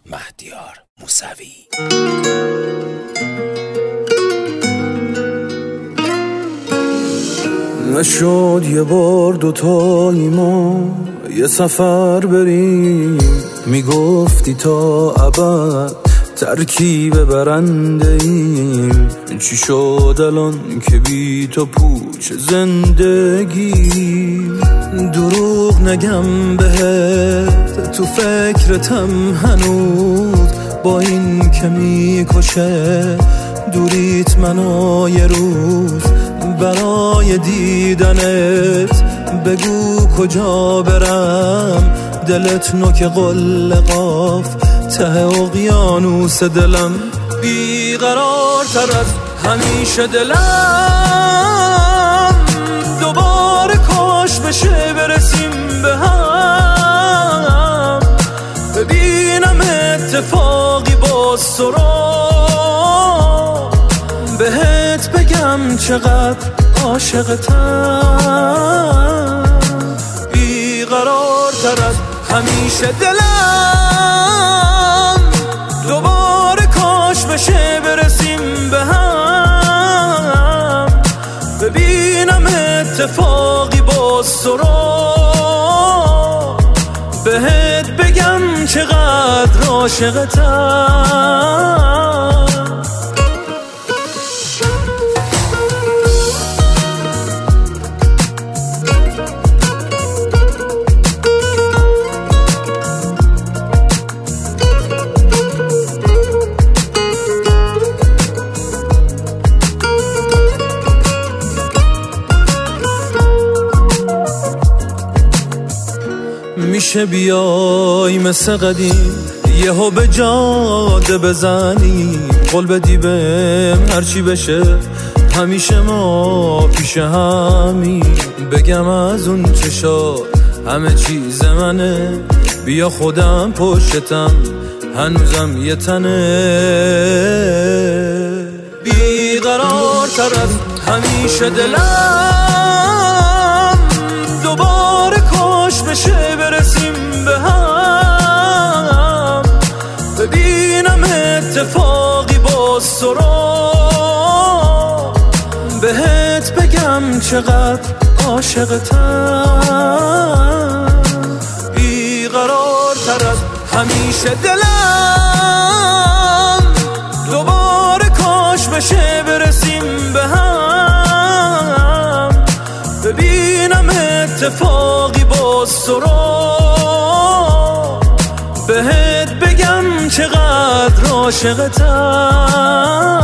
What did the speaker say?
مهدیار موسوی. نشد یه بار دوتایی ما یه سفر بریم، میگفتی تا ابد ترکیب برنده ایم. چی شد الان که بی تو پوچ زندگی؟ دروغ نگم بهت، تو فکرتم هنوز، با این که میکشه دوریت منو یه روز. برای دیدنت بگو کجا برم، دلت نوک قل قاف ته اقیانوس دلم. بیقرارتر از همیشه دلم، دوباره کاش بشه برسیم به هم، ببینم اتفاقی باز تو را، بهت بگم چقدر عاشقتم. بیقرارتر از همیشه دلم، دوباره کاش بشه برسیم به هم، ببینم اتفاقی باز تو را، بهت بگم چقدر عاشقتم. میشه بیای مثل قدیم یهو به جاده بزنی، قول بدی بهم هرچی بشه همیشه ما پیش همی. بگم از اون چشات همه چیز منه، بیا خودم پشتم هنوزم یه تنه. بیقرارتر از همیشه دلم، دوباره کاش بشه برسیم به هم، ببینم اتفاقی باز تو را، بهت بگم چقدر عاشقتم. بیقرارتر از همیشه دلم، دوباره کاش بشه برسیم به هم، ببینم اتفاقی باز تو را، بهت بگم چقدر عاشقتم.